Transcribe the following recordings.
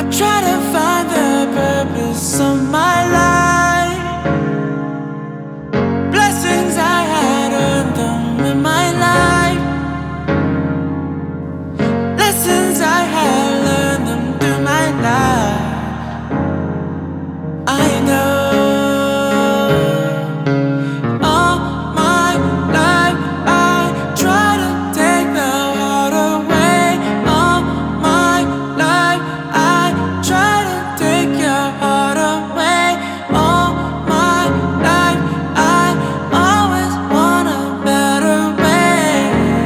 try to find the purpose of my life. Blessings I had earned them in my life. Lessons I had learned them through my life. I know all my life I try to take the heart away. All my life I try to take your heart away. All my life I always want a better way.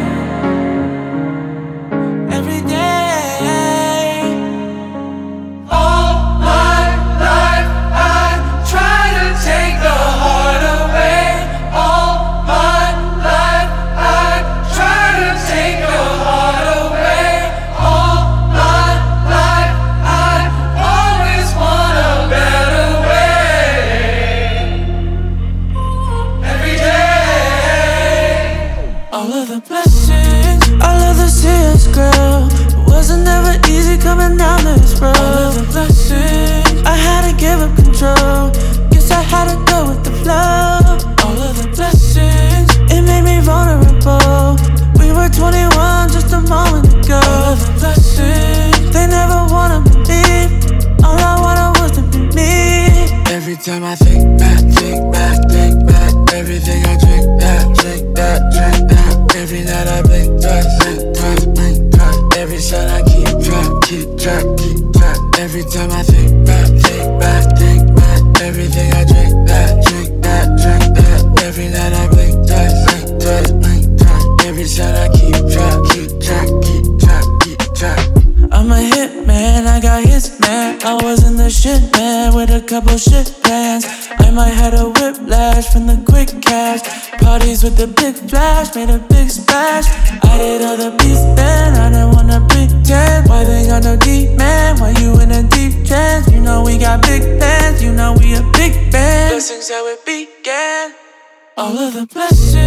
Every day. All my life I try to take the heart away. All my life I try to take your heart away. All my life I always want a better way. Every day. All of the blessings, all of the tears, girl. It wasn't never easy coming down this road. All of the blessings, I had to give up control. Guess I had to go with the flow. All of the blessings, it made me vulnerable. We were 21 just a moment ago. All of the blessings, they never wanted me to leave. All I wanted was to be me. Every time I think back, think back, think back. Everything I drink that, drink that, drink that. Every night I blink twice, blink twice, blink twice. Every shot I keep track, keep track, keep track. Every time I think back, think back, think back. Everything I drink that, drink that, drink that. Every night I blink twice, blink twice, blink twice. Every shot I keep track, keep track, keep track, keep track. I'm a hit man, I got hits man. I was in the shit man with a couple shit plans. I might had a whiplash from the quick cash. Parties with the big flash, made a big splash. I did all the beats then, I didn't wanna pretend. Why they got no deep man, why you in a deep trance? You know we got big plans, you know we a big band. Blessings how it began. All of the blessings